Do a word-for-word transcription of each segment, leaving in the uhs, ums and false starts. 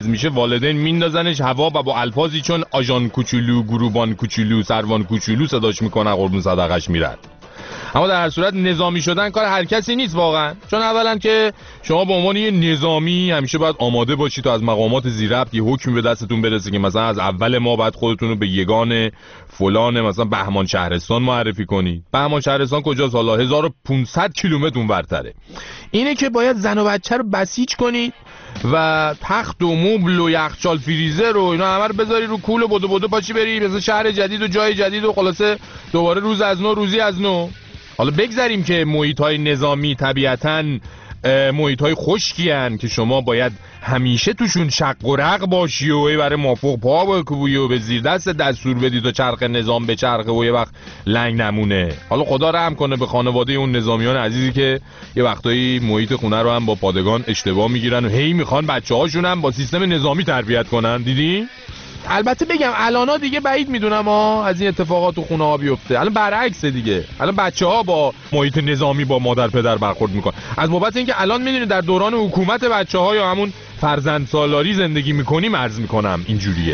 میشه والدین میندازنش هوا و با الفاظی چون آژان کوچولو، گروبان کوچولو، سروان کوچولو صداش میکنن، قربون صدقش میرن. اما در هر صورت نظامی شدن کار هر کسی نیست واقعا، چون اولا که شما به عنوان یه نظامی همیشه باید آماده باشید تا از مقامات ذی‌ربط یه حکمی به دستتون برسه که مثلا از اول ما بعد خودتون رو به یگان فلان مثلا بهمان شهرستان معرفی کنید. بهمان شهرستان کجاست حالا؟ هزار و پانصد کیلومتر اونورتره. اینه که باید زن و بچه رو بسیج کنید و تخت و مبل و یخچال فریزر و اینا همه رو بذاری رو کول و بدو بدو پاچی بری مثلا شهر جدید و جای جدید و خلاصه دوباره روز از نو روزی از نو. حالا بگذاریم که محیط‌های نظامی طبیعتاً محیط‌های خشکی هن که شما باید همیشه توشون شق و رق باشی و برای مافوق پا بکوبی و به زیر دست دستور بدی تا چرخ نظام به چرخه و یه وقت لنگ نمونه. حالا خدا رحم کنه به خانواده اون نظامیان عزیزی که یه وقتایی محیط خونه رو هم با پادگان اشتباه میگیرن و هی میخوان بچه‌هاشون هم با سیستم نظامی تربیت کنن. دیدی؟ البته بگم الانا دیگه بعید میدونم ها از این اتفاقات تو خونه ها بیفته. الان برعکسه دیگه، الان بچه‌ها با محیط نظامی با مادر پدر برخورد میکنن. از بابت اینکه الان میدونید در دوران حکومت بچه‌ها یا همون فرزند سالاری زندگی میکنیم عرض میکنم اینجوریه.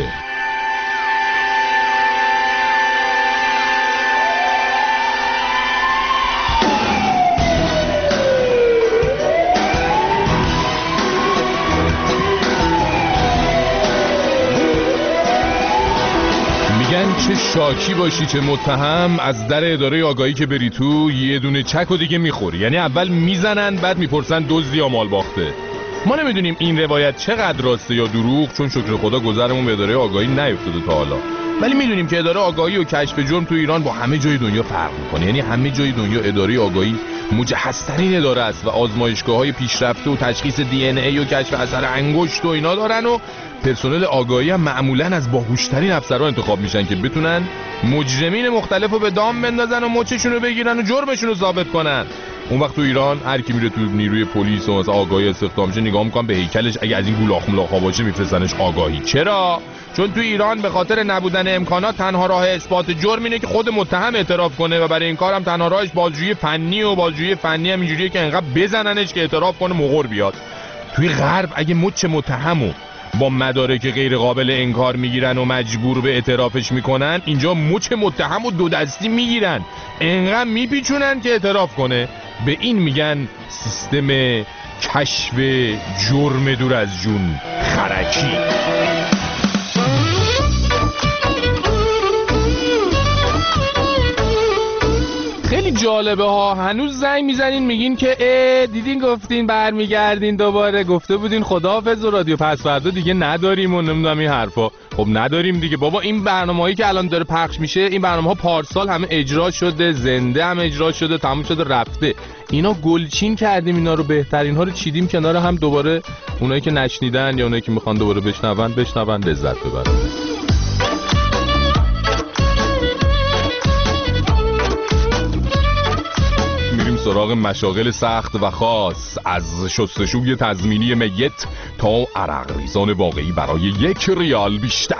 چه شاکی باشی چه متهم، از در اداره آگاهی که بری تو یه دونه چک و دیگه میخوری. یعنی اول میزنن بعد میپرسن دزدی یا مال باخته. ما نمیدونیم این روایت چقدر راسته یا دروغ، چون شکر خدا گذرمون به اداره آگاهی نیفتاده تا حالا، ولی میدونیم که اداره آگاهی و کشف جرم تو ایران با همه جای دنیا فرق میکنه. یعنی همه جای دنیا اداره آگاهی مجهزترین اداره است و آزمایشگاه‌های پیشرفته و تشخیص دی ان ای و کشف اثر انگشت و اینا دارن و پرسنل آگاهی هم معمولاً از باهوشترین افسرها انتخاب میشن که بتونن مجرمین مختلف رو به دام بندازن و مچشون رو بگیرن و جرمشون رو ثابت کنن. اون وقت تو ایران هر کی میره تو نیروی پلیس و مثلا آگاهی استخدام شه نگاه میکنن به هیکلش، اگه از این گولاخ ملاخا باشه میفرستنش آگاهی. چرا؟ چون تو ایران به خاطر نبودن امکانات تنها راه اثبات جرم اینه که خود متهم اعتراف کنه و برای این کار هم تنها راهش بازجویی فنی و بازجویی فنی هم اینجوریه که انقدر بزننش که اعتراف کنه مغور بیاد. توی غرب اگه مچ متهمو با مدارک غیر قابل انکار میگیرن و مجبور به اعترافش میکنن، اینجا مچ متهم و دو دستی میگیرن انقدر میپیچونن که اعتراف کنه. به این میگن سیستم کشف جرم دور از جون خرکی. خیلی جالبه ها، هنوز زنگ میزنین میگین که اه دیدین گفتین برمیگردین دوباره، گفته بودین خداحافظ و رادیو پس فردا دیگه نداریم و نمیدونم این حرفا. خب نداریم دیگه بابا. این برنامه‌هایی که الان داره پخش میشه این برنامه‌ها پارسال همه اجرا شده، زنده هم اجرا شده، تموم شده رفته. اینا گلچین کردیم، اینا رو بهترین ها رو چیدیم کنار هم، دوباره اونایی که نشنیدن یا اونایی که میخوان دوباره بشنون بشنون لذت ببرن. سراغ مشاغل سخت و خاص، از شستشوی تضمینی میت تا عرق ریزان واقعی برای یک ریال بیشتر.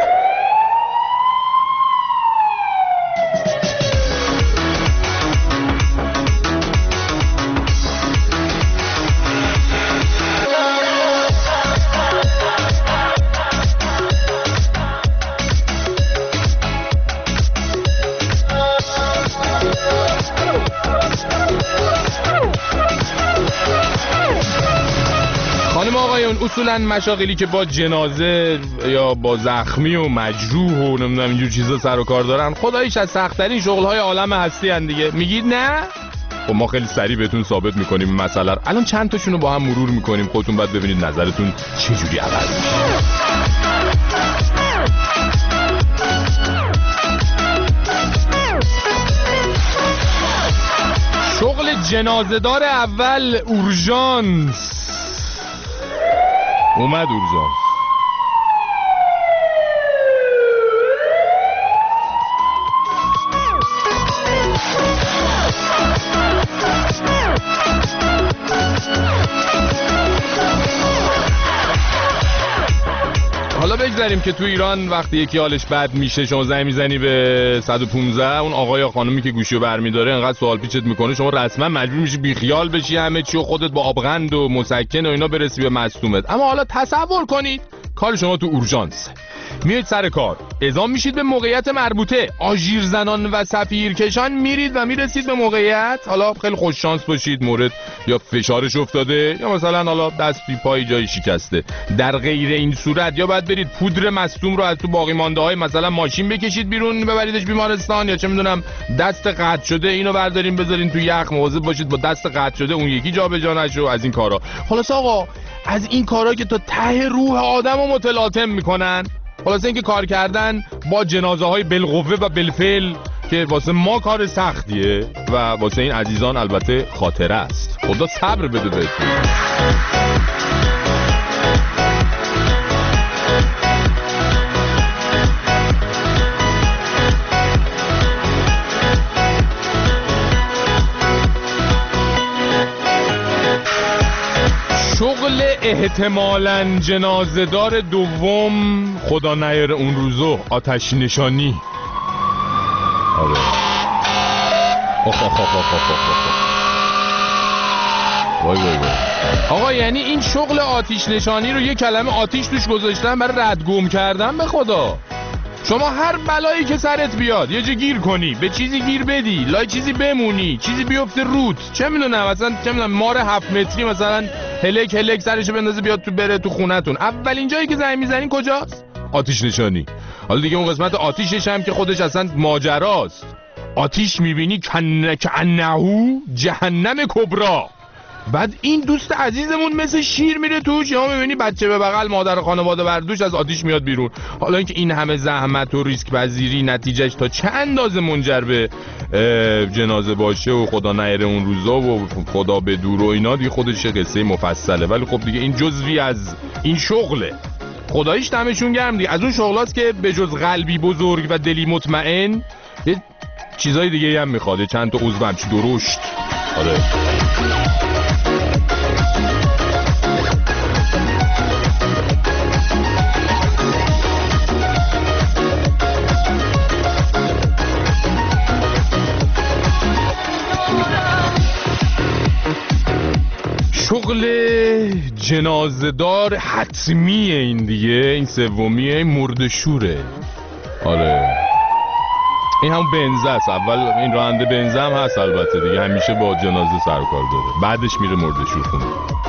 اصولا مشاغلی که با جنازه یا با زخمی و مجروح و نمیدونم اینجور چیزا سر و کار دارن خداییش از سخت‌ترین شغل‌های عالم هستی ان دیگه. میگید نه؟ خب ما خیلی سریع بهتون ثابت میکنیم این مسئله رو. الان چند تاشون رو با هم مرور میکنیم، خودتون باید ببینید نظرتون چه جوری عوض میشه. شغل جنازه‌دار اول اورژانس. اومد اورژانس. حالا بگذاریم که تو ایران وقتی یکی حالش بد میشه شما زنگ میزنی به صد و پانزده، اون آقای یا خانومی که گوشیو برمیداره انقدر سوال پیچت میکنه شما رسما مجبور میشی بیخیال بشی همه چی و خودت با آبغند و مسکن و اینا برسی به مصدومت. اما حالا تصور کنید کار شما تو اورژانس، میاید سر کار، اعزام میشید به موقعیت مربوطه، آژیر زنان و صفیر کشان میرید و میرسید به موقعیت. حالا خیلی خوش شانس باشید مورد یا فشارش افتاده یا مثلا حالا دست بی پای جای شکسته. در غیر این صورت یا باید برید پودر مصدوم رو از تو باقی مانده های مثلا ماشین بکشید بیرون ببریدش بیمارستان، یا چه میدونم دست قطع شده اینو بردارین بذارین تو یخ، مواظب باشید با دست قطع شده اون یکی جابجا نشه از این کارا. خلاص آقا از این کارا که تا ته روح آدمو متلاطم میکنن. خلاصه اینکه کار کردن با جنازه های بالقوه و بالفعل که واسه ما کار سختیه و واسه این عزیزان البته خاطره است. خدا صبر بده بهتون. شغل احتمالاً جنازه‌دار دوم، خدا نیاره اون روزو، آتش نشانی. آره. آخ آخ آخ آخ آخ آخ. وای وای وای. آقا یعنی این شغل آتش نشانی رو یه کلمه آتیش توش گذاشتن برای ردگم کردن. به خدا شما هر بلایی که سرت بیاد یه جا گیر کنی، به چیزی گیر بدی، لای چیزی بمونی، چیزی بیفته رود، چه میدونم مثلا چه میدونم مار هفت متری مثلا هلک هلک سرشو بندازه بیاد تو بره تو خونتون، اولین جایی که زنگ میزنین کجاست؟ آتش نشانی. حالا دیگه اون قسمت آتیشش هم که خودش اصلا ماجراست. آتیش میبینی کنه کنهو جهنم کبرا. بعد این دوست عزیزمون مثل شیر میره توش، یا میبینی بچه به بغل مادر خانواده بردوش از آتیش میاد بیرون. حالا اینکه این همه زحمت و ریسک پذیری نتیجهش تا چه اندازه منجر به جنازه باشه و خدا نیاره اون روزا و خدا به دور و اینا دیگه خودش قصه مفصله. ولی خب دیگه این جزوی از این شغله. خداییش دمشون گرم دیگه. از اون شغلاست که به جز قلبی بزرگ و دلی مطمئن یه چیزای دیگه هم میخواد، چند تا عضو همچی درشت. آره شغل جنازه‌دار حتمیه این دیگه، این سومیه، این مرده‌شوره. آره این هم بنزه است. اول این راننده بنزه هم هست البته دیگه، همیشه با جنازه سر و کار داره، بعدش میره مرده‌شور خونه.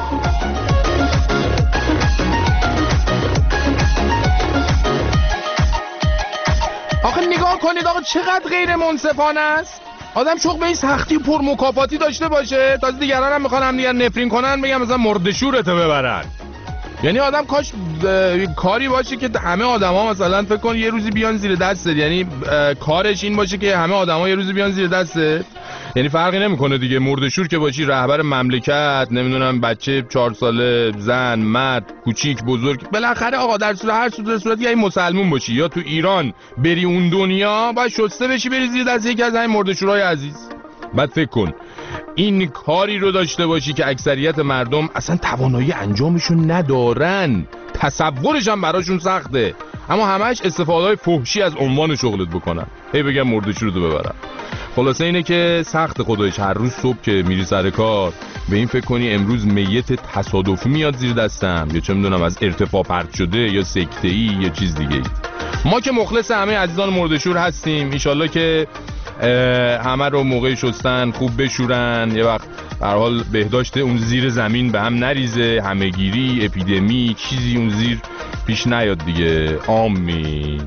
آخه نگاه کنید آقا چقدر غیر منصفانه است. آدم شغل به این سختی و پر مکافاتی داشته باشه، تازه دیگران هم میخوان هم دیگر نفرین کنن، بگم مثلا مرده‌شورته ببرن. یعنی آدم کاش کاری باشه که همه آدما مثلا فکر کن یه روزی بیان زیر دستت، یعنی کارش این باشه که همه آدما یه روزی بیان زیر دستت. یعنی فرقی نمیکنه دیگه، مرده‌شور که باشی، رهبر مملکت، نمیدونم بچه چهار ساله، زن، مرد، کوچیک، بزرگ، بالاخره آقا در صورت هر صورت صورتی یا مسلمون باشی یا تو ایران بری اون دنیا باید شسته بشی بری زیر دست یکی از همین مرده‌شورای عزیز. بعد فکر کن این کاری رو داشته باشی که اکثریت مردم اصلا توانایی انجامشون ندارن، تصورش هم براشون سخته، اما همش استفاده های فحشی از عنوان شغلت بکنن، هی بگم مرده‌شور رو ببرن. خلاصه اینه که سخت خدایش هر روز صبح که میری سر کار به این فکر کنی امروز میت تصادفی میاد زیر دستم، یا چه میدونم از ارتفاع پرت شده یا سکته‌ای یا چیز دیگه. ما که مخلص همه عزیزان مرده‌شور هستیم، انشالله که همه رو موقع شستن خوب بشورن، یه وقت به هر حال بهداشت اون زیر زمین به هم نریزه، همه‌گیری، اپیدمی، چیزی اون زیر پیش نیاد دیگه. آمین.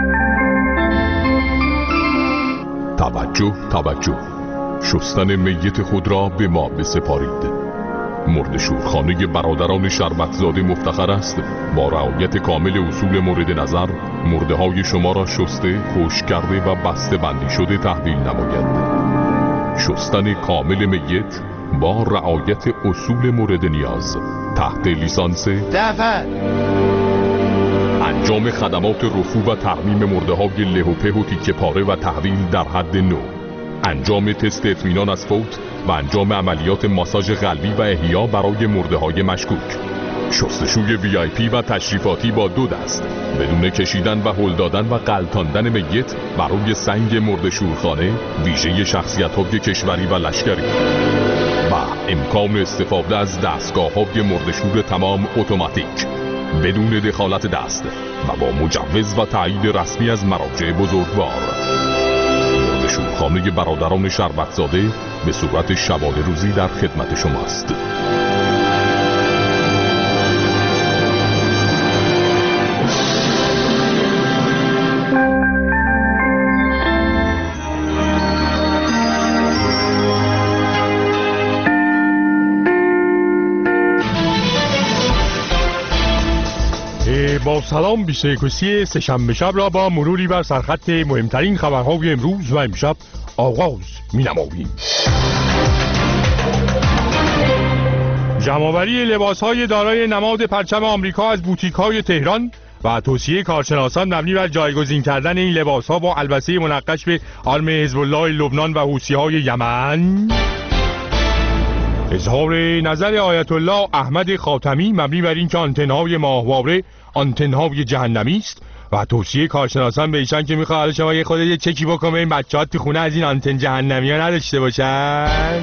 توجه توجه، شستن میت خود را به ما بسپارید. مرده‌شورخانه برادران شربتزاده مفتخر است با رعایت کامل اصول مورد نظر مرده های شما را شسته، خشک کرده و بسته بندی شده تحویل نماید. شستن کامل میت با رعایت اصول مورد نیاز تحت لیسانس دفعه انجام خدمات رفو و ترمیم مرده های له و په و تیکه پاره و تحویل در حد نو، انجام تست اطمینان از فوت و انجام عملیات ماساژ قلبی و احیا برای مرده های مشکوک، شستشوی وی آی پی و تشریفاتی با دو دست بدون کشیدن و هل دادن و غلطاندن میت برای سنگ مرده‌شورخانه ویژه شخصیت‌های کشوری و لشکری و امکان استفاده از دستگاه‌های مرده‌شور تمام اتوماتیک. بدون دخالت دست و با مجوز و تایید رسمی از مراجع بزرگوار. مرد شورخانه برادران شربتزاده به صورت شبانه روزی در خدمت شماست. با سلام بیست و یکم سه‌شنبه شب را با مروری بر سرخط مهمترین خبرهای امروز و امشب آغاز می‌نماییم. جمع‌آوری لباس‌های دارای نماد پرچم آمریکا از بوتیک‌های تهران و توصیه کارشناسان مبنی بر جایگزین کردن این لباس‌ها با البسه منقش به آرم حزب الله لبنان و حوثی‌های یمن. اظهار نظر آیت الله احمد خاتمی مبنی بر اینکه آنتن‌های ماهواره آنتن‌های جهنمی است و توصیه کارشناسان به ایشان که میخواد شما یه خود یه چکی بکنه این بچه‌ها تو خونه از این آنتن جهنمی ها نداشته باشن.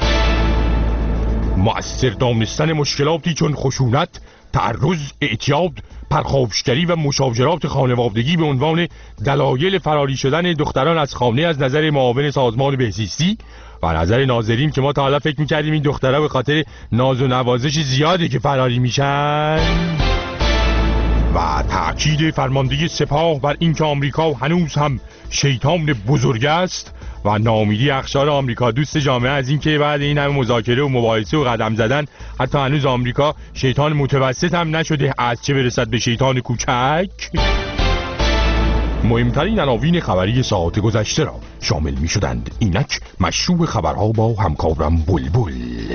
مؤثر دانستن مشکلاتی چون خشونت، تعرض، اعتیاد، پرخاشگری و مشاجرات خانوادگی به عنوان دلایل فراری شدن دختران از خانه از نظر معاون سازمان بهزیستی و نظر ناظرین که ما تا حالا فکر می‌کردیم این دخترها به خاطر ناز و نوازش زیاده که فراری میشن. و تأکید فرمانده سپاه بر اینکه آمریکا هنوز هم شیطان بزرگ است و ناامیدی اقشار آمریکا دوست جامعه از اینکه بعد این همه مذاکره و مباحثه و قدم زدن حتی هنوز آمریکا شیطان متوسط هم نشده، از چه برسد به شیطان کوچک. مهمترین عناوین خبری ساعت گذشته را شامل می شدند. اینک مشروع خبرها با همکارم بلبل.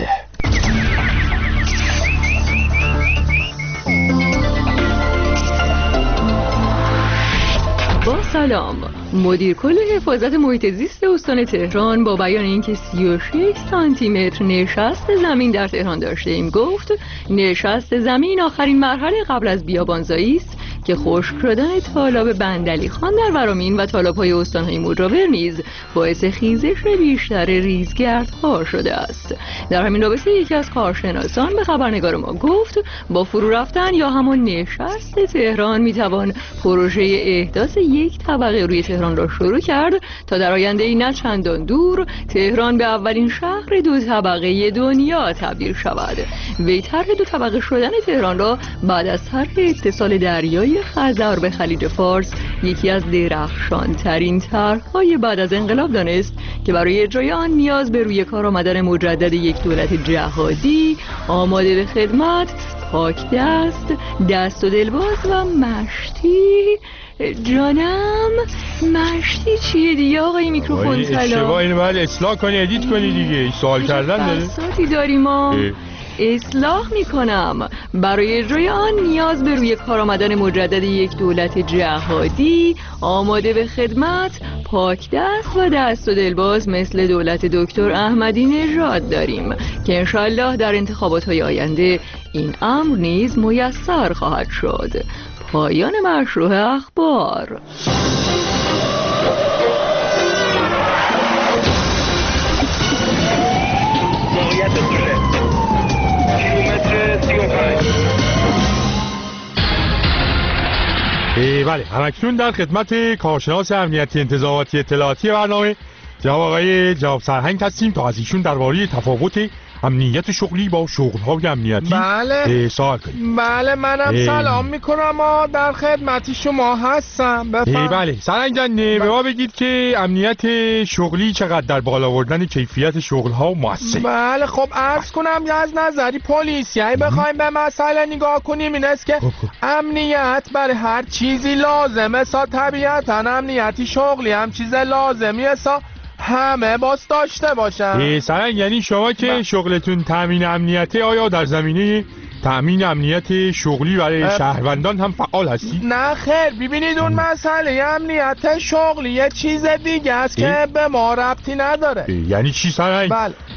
با سلام. مدیر کل حفاظت محیط زیست استان تهران با بیان اینکه سی و شش سانتی متر نشست زمین در تهران داشته ایم گفت نشست زمین آخرین مرحله قبل از بیابانزایی است که خشک شدن تالاب بندعلی خان در ورامین و تالاب‌های استان‌های مجاور نیز باعث خیزش بیشتر ریزگردها شده است. در همین رابطه یکی از کارشناسان به خبرنگار ما گفت با فرو رفتن یا همان نشست تهران میتوان پروژه احداث یک طبقه روی تهران را شروع کرد تا در آینده نه چندان دور تهران به اولین شهر دو طبقه دنیا تبدیل شود. وی طرح دو طبقه شدن تهران را بعد از طرح اتصال دریایی خزر به خلیج فارس یکی از درخشان‌ترین طرح‌های بعد از انقلاب دانست که برای اجرای آن نیاز به روی کار آمدن مجدد یک دولت جهادی آماده به خدمت، پاک دست، دست و دلباز و مشتی. جانم مشتی چیه دیگه آقای میکروفون؟ سلام. اشتباه اینو باید اصلاح کنی، ادیت کنی دیگه. سوال کردن داره. بساتی داریم ما. اصلاح میکنم. برای اجرای آن نیاز به روی کار آمدن مجدد یک دولت جهادی آماده به خدمت، پاک دست و دست و دلباز مثل دولت دکتر احمدی نژاد داریم که انشالله در انتخابات های آینده این امر نیز میسر خواهد شد. پایان مشروع اخبار. بله، همکنون در خدمت کارشناس امنیتی انتظاراتی اطلاعاتی برنامه جناب آقای جواب سرهنگ هستیم تا از ایشون درباره تفاوت امنیت شغلی با شغل‌های امنیتی بله سوال کنیم. بله منم سلام میکنم و در خدمت شما هستم. بفرمایید. بله سرهنگ جان به ما بگید که امنیت شغلی چقدر در بالا آوردن کیفیت شغل‌ها مؤثر؟ بله خب عرض کنم از نظری پلیسیایی بخوایم به مسئله نگاه کنیم این است که امنیت برای هر چیزی لازمه سا طبیعتا امنیتی شغلی هم چیز لازمیه سا همه باز داشته باشن. سرنگ یعنی شما که با... شغلتون تامین امنیتی آیا در زمینه تامین امنیت شغلی برای اه... شهروندان هم فعال هستی؟ نه خیر، ببینید اون مسئله امنیت شغلی یه چیز دیگه است که به ما ربطی نداره. یعنی چی سرنگ؟ بله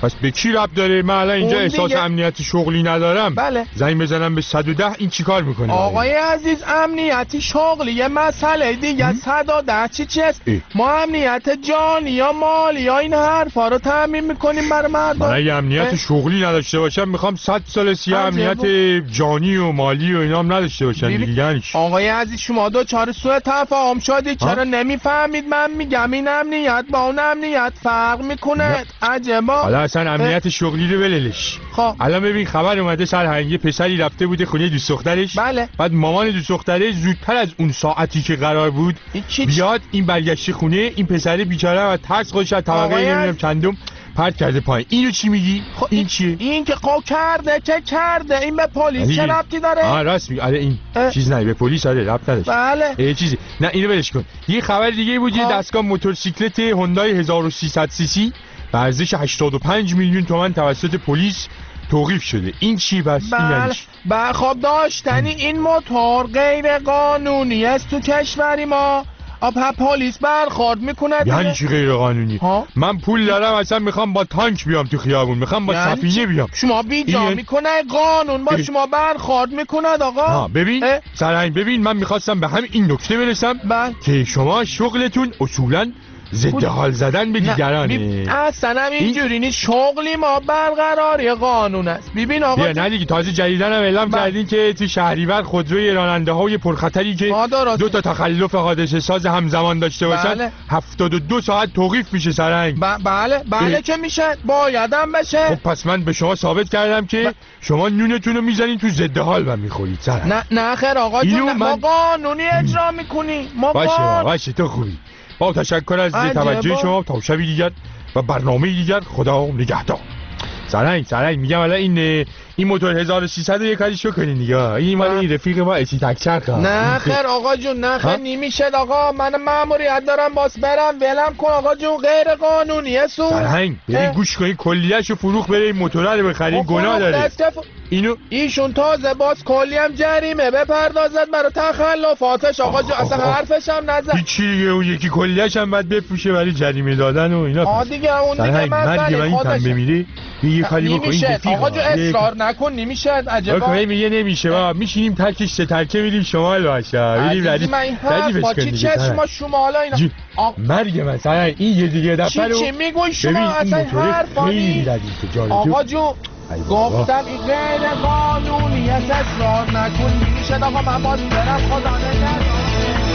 پس به کی ربط داره؟ من الان اینجا احساس دیگه... امنیت شغلی ندارم. بله. زنگ بزنم به صد و ده، این چیکار میکنه؟ آقای عزیز امنیتی شغلی یه مسئله دیگه. صد و ده چی چیست؟ ما امنیت جانی یا مالی یا این حرفا رو تامین میکنیم برای مردم. من اگه امنیت اه؟ شغلی نداشته باشم میخوام صد سال سیه امنیت جانی و مالی و اینا هم نداشته باشن دیگه. آقای عزیز شما دو چهار سوء تفاهم شدی، چرا نمیفهمید من میگم این امنیت با اون امنیت فرق میکنه؟ عجبا. حالا اصلا امنیت شغلی رو بللش. خب الان ببین خبر اومده سرهنگ پسری رفته بوده خونه دوست دخترش. بله. بعد مامان دوست دخترش زودتر از اون ساعتی که قرار بود بیاد این برگشته خونه، این پسر بیچاره از ترس خودش از طبقه نمیدونم چندم پرت کرده پایین. اینو چی میگی؟ خب این چیه؟ این که قو کرده چه کرده؟ این به پلیس چه ربطی داره؟ آه راست میگی. آره این اه. چیز نه به پلیس آره ربط نداره. بله. چیزی نه اینو ولش کن. یه خبر دیگه بود، یه دستگاه موتورسیکلت هوندای هزار و سیصد سی سی به ارزش هشتاد و پنج میلیون تومان توسط پلیس توقیف شده. این چی بس؟ بله بله. خب داشتنی این موتور غیر قانونی است تو کشوری ما. آب پلیس برخورد میکنه. یعنی چی غیر قانونی؟ ها؟ من پول دارم اصلا میخوام با تانک بیام تو خیابون، میخوام با یعنی سفینه بیام. شما بیجا این... میکنه قانون با اه. شما برخورد میکنه آقا. ها ببین سرهنگ ببین، من میخواستم به همین این نکته برسم بله. که شما شغلتون اصولاً ضد حال زدن به دیگرانه. اصلا هم اینجوری نیست. شغلی ما برقراری قانون است. ببین آقا نه دیگه تازه جدیدن هم اعلام کردین که تو شهریور خودروی راننده های پرخطری که دو تا تخلف حادثه ساز همزمان داشته باشن بله. هفتاد و دو ساعت توقیف میشه سرهنگ. ب- بله بله که میشه، بایدم بشه. خب پس من به شما ثابت کردم که ب... شما نونتون رو میزنین تو ضد حال و میخورید سرهنگ. نه نه خیر آقا جون من... ما قانونی اجرا میکنی. ما باشه قان... باشه تو خوبی. با تشکر از توجه شما. تا شبی دیگر و برنامه دیگر خدا نگهدار. سرهنگ سرهنگ میگم الان این این موتور هزار و سیصد رو یه کاریشو کنین دیگه. این مال این رفیق ما اسی تکچرخه. نه خیر آقا جون نه خیر نمیشه آقا. من مأموریت دارم باس برم ولم کن آقا جون. غیر قانونیه سو. سرهنگ بریم گوش کنین کلیه‌شو فروخ بریم این موتور رو بخرین گناه داره. اینو ایشون تازه باز کلی هم جریمه بپردازد برای تخلفاتش آقا جون. اصلا حرفش هم نزد. هیچی دیگه. اون یکی کلیه‌ش هم بعد بفروشه برای جریمه دادن و اینا. آ دیگه اون دیگه مسئله خودش بمیره. یه کاری بکنین آقا جون اصرار نکن نمیشه. عجبا آقا میگه نمیشه با میشینیم ترکش سه ترکه میریم شمال باشه. بریم ردی ردی بس کنیم. چی شما شما حالا اینا مرگ مثلا این یه دیگه دفعه رو چی میگوی شما اصلا حرفا نیست آقا جون. گفتم این غیر قانونی است اصرار نکن نمیشه آقا. من باز برم خدا نگهدار.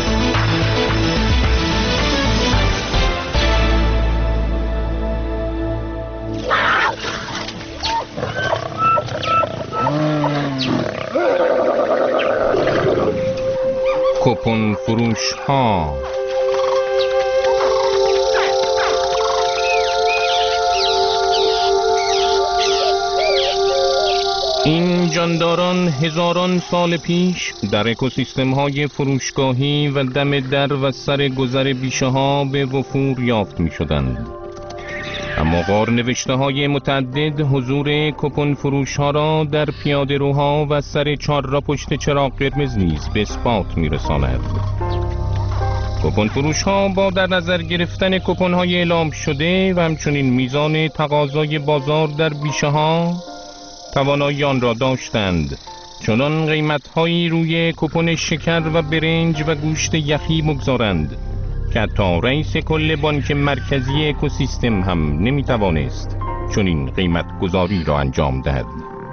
کوپن فروش ها. این جانداران هزاران سال پیش در اکوسیستم های فروشگاهی و دم در و سر گذر بیشه ها به وفور یافت می شدند. اما غار نوشته های متعدد حضور کوپن فروش ها را در پیاده روها و سر چهار را پشت چراغ قرمز نیز به اثبات می رساند. کوپن فروش ها با در نظر گرفتن کوپن های اعلام شده و همچنین میزان تقاضای بازار در بیشه ها توانایی آن را داشتند، چنان قیمت هایی روی کوپن شکر و برنج و گوشت یخی مگذارند که حتی رئیس کل بانک مرکزی اکوسیستم هم نمیتوانست چنین قیمت گذاری را انجام دهد.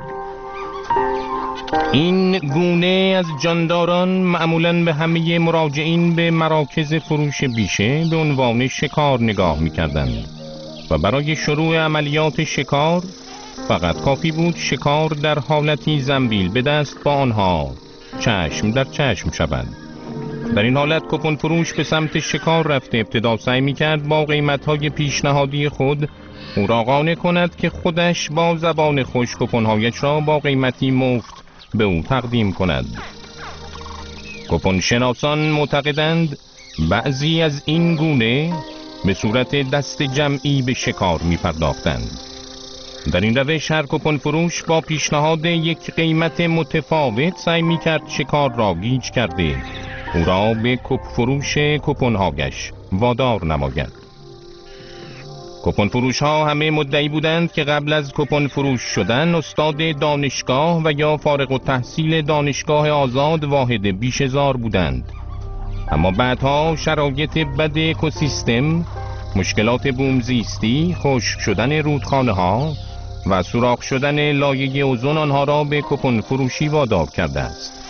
این گونه از جانداران معمولاً به همه مراجعین به مراکز فروش بیشه به عنوان شکار نگاه می‌کردند و برای شروع عملیات شکار فقط کافی بود شکار در حالتی زنبیل به دست با آنها چشم در چشم شوند. در این حالت کوپن فروش به سمت شکار رفته ابتدا سعی می‌کرد با قیمت‌های پیشنهادی خود او را قانع کند که خودش با زبان خوش کوپن‌هایش را با قیمتی مفت به او تقدیم کند. کوپن شناسان معتقدند بعضی از این گونه به صورت دست جمعی به شکار می پرداختند. در این روش هر کوپن فروش با پیشنهاد یک قیمت متفاوت سعی می کرد شکار را گیج کرده او را به کوپ فروش کوپن‌هایش وادار نماید. کپون فروش ها همه مدعی بودند که قبل از کپون فروش شدن استاد دانشگاه و یا فارغ التحصیل دانشگاه آزاد واحد بیشهزار بودند. اما بعدها شرایط بد اکوسیستم، مشکلات بومزیستی، خشک شدن رودخانه ها و سوراخ شدن لایه اوزون آنها را به کپون فروشی وادار کرده است.